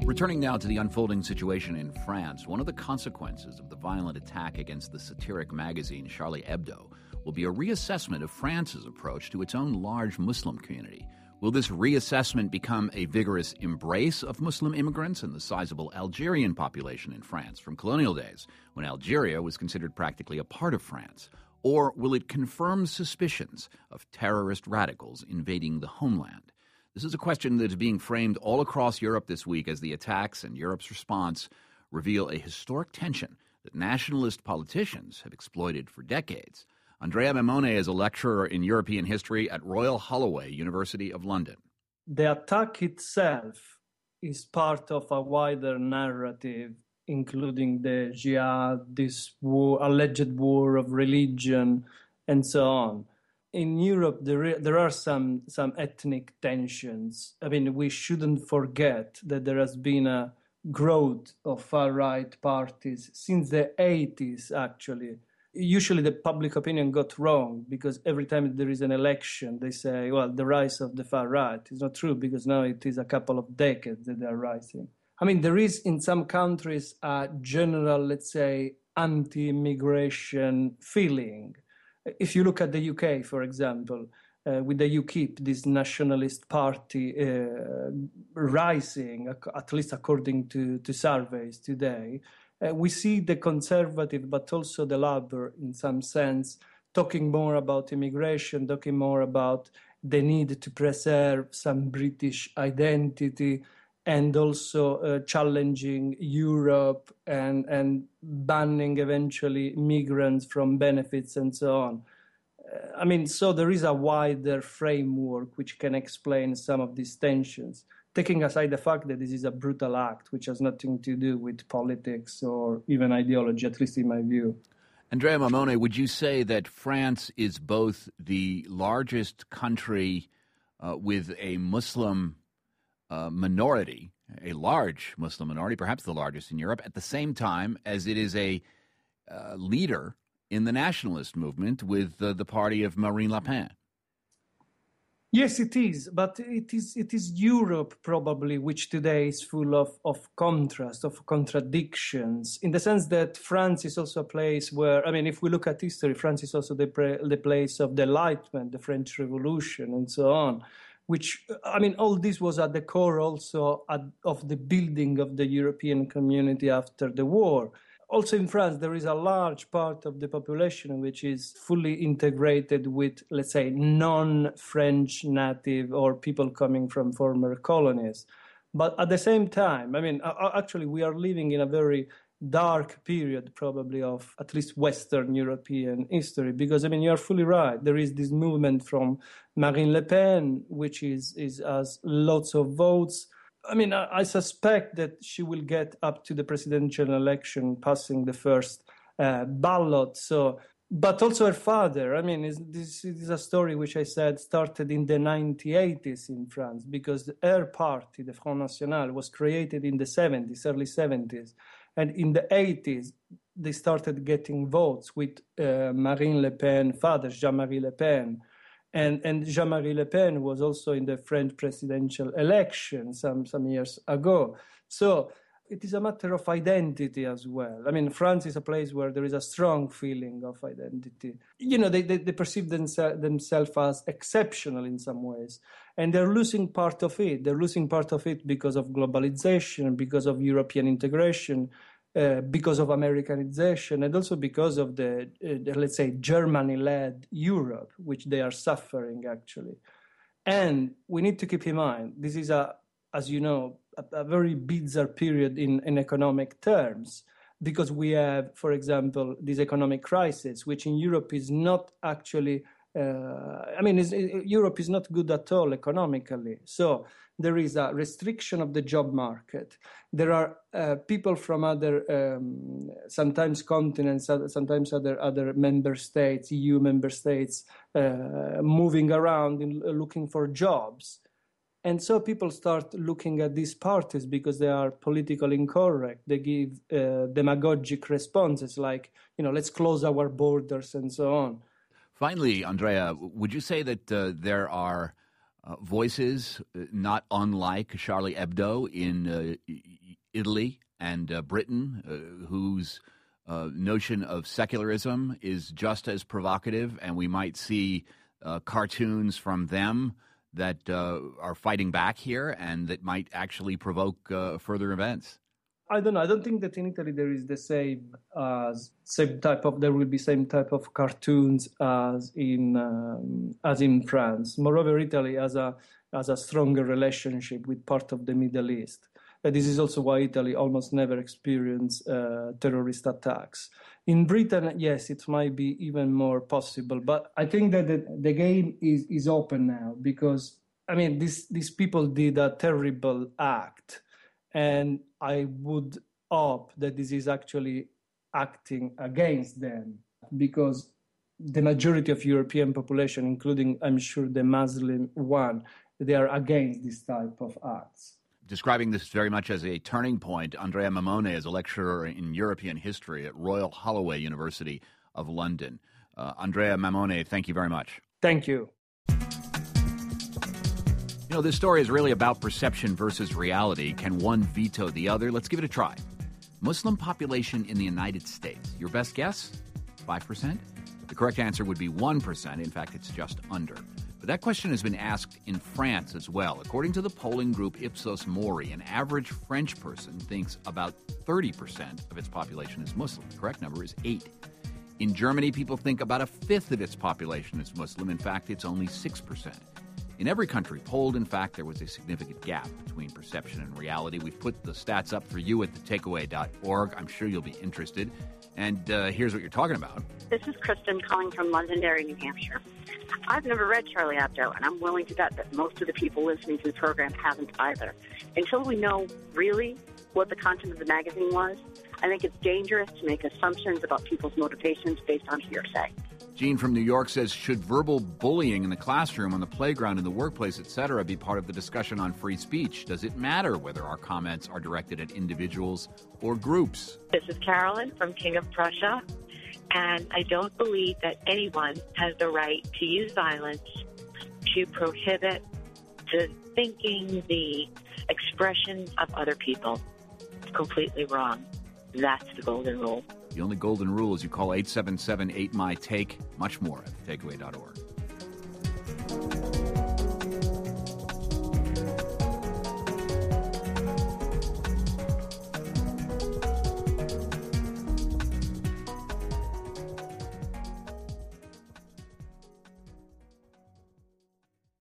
Returning now to the unfolding situation in France, one of the consequences of the violent attack against the satiric magazine Charlie Hebdo will be a reassessment of France's approach to its own large Muslim community. Will this reassessment become a vigorous embrace of Muslim immigrants and the sizable Algerian population in France from colonial days, when Algeria was considered practically a part of France? Or will it confirm suspicions of terrorist radicals invading the homeland? This is a question that is being framed all across Europe this week as the attacks and Europe's response reveal a historic tension that nationalist politicians have exploited for decades. Andrea Maimone is a lecturer in European history at Royal Holloway, University of London. The attack itself is part of a wider narrative, including the jihad, this war, alleged war of religion, and so on. In Europe, there are some ethnic tensions. I mean, we shouldn't forget that there has been a growth of far-right parties since the 80s, actually. Usually the public opinion got wrong because every time there is an election, they say, well, the rise of the far right. It's not true because now it is a couple of decades that they are rising. I mean, there is in some countries a general, let's say, anti-immigration feeling. If you look at the UK, for example, with the UKIP, this nationalist party rising, at least according to surveys today, we see the conservative, but also the Labour, in some sense, talking more about immigration, talking more about the need to preserve some British identity, and also challenging Europe and banning eventually migrants from benefits and so on. I mean, so there is a wider framework which can explain some of these tensions, taking aside the fact that this is a brutal act which has nothing to do with politics or even ideology, at least in my view. Andrea Maimone, would you say that France is both the largest country with a Muslim minority, a large Muslim minority, perhaps the largest in Europe, at the same time as it is a leader in the nationalist movement with the party of Marine Le Pen? Yes, it is, but it is Europe probably which today is full of contrast, of contradictions, in the sense that France is also a place where, I mean, if we look at history, France is also the place of the Enlightenment, the French Revolution, and so on, which, I mean, all this was at the core also of the building of the European community after the war. Also in France, there is a large part of the population which is fully integrated with, let's say, non-French native or people coming from former colonies. But at the same time, I mean, actually, we are living in a very dark period probably of at least Western European history, because, I mean, you are fully right. There is this movement from Marine Le Pen, which has lots of votes. I mean, I suspect that she will get up to the presidential election, passing the first ballot. So, but also her father. I mean, this is a story which I said started in the 1980s in France, because her party, the Front National, was created in the 70s, early 70s. And in the 80s, they started getting votes with Marine Le Pen father, Jean-Marie Le Pen. And Jean-Marie Le Pen was also in the French presidential election some years ago. So it is a matter of identity as well. I mean, France is a place where there is a strong feeling of identity. You know, they perceive themselves as exceptional in some ways. And they're losing part of it. They're losing part of it because of globalization, because of European integration, because of Americanization, and also because of the let's say, Germany-led Europe, which they are suffering, actually. And we need to keep in mind, this is, as you know, a very bizarre period in economic terms, because we have, for example, this economic crisis, which in Europe is not actually, Europe is not good at all economically. So there is a restriction of the job market. There are people from other, sometimes continents, sometimes other member states, EU member states, moving around and looking for jobs. And so people start looking at these parties because they are politically incorrect. They give demagogic responses like, let's close our borders and so on. Finally, Andrea, would you say that there are voices not unlike Charlie Hebdo in Italy and Britain, whose notion of secularism is just as provocative, and we might see cartoons from them that are fighting back here and that might actually provoke further events? I don't know. I don't think that in Italy there is the there will be same type of cartoons as in France. Moreover, Italy has a stronger relationship with part of the Middle East. This is also why Italy almost never experienced terrorist attacks. In Britain, yes, it might be even more possible. But I think that the game is open now because, I mean, these people did a terrible act. And I would hope that this is actually acting against them because the majority of European population, including, I'm sure, the Muslim one, they are against this type of acts. Describing this very much as a turning point, Andrea Mammone is a lecturer in European history at Royal Holloway University of London. Andrea Mammone, thank you very much. Thank you. You know, this story is really about perception versus reality. Can one veto the other? Let's give it a try. Muslim population in the United States. Your best guess? 5%? The correct answer would be 1%. In fact, it's just under. But that question has been asked in France as well. According to the polling group Ipsos Mori, an average French person thinks about 30% of its population is Muslim. The correct number is 8. In Germany, people think about a fifth of its population is Muslim. In fact, it's only 6%. In every country polled, in fact, there was a significant gap between perception and reality. We've put the stats up for you at thetakeaway.org. I'm sure you'll be interested. And here's what you're talking about. This is Kristen calling from Londonderry, New Hampshire. I've never read Charlie Hebdo, and I'm willing to bet that most of the people listening to the program haven't either. Until we know really what the content of the magazine was, I think it's dangerous to make assumptions about people's motivations based on hearsay. Gene from New York says, should verbal bullying in the classroom, on the playground, in the workplace, etc., be part of the discussion on free speech? Does it matter whether our comments are directed at individuals or groups? This is Carolyn from King of Prussia, and I don't believe that anyone has the right to use violence to prohibit the thinking, the expression of other people. It's completely wrong. That's the golden rule. The only golden rule is you call 877-8MY-TAKE. Much more at thetakeaway.org.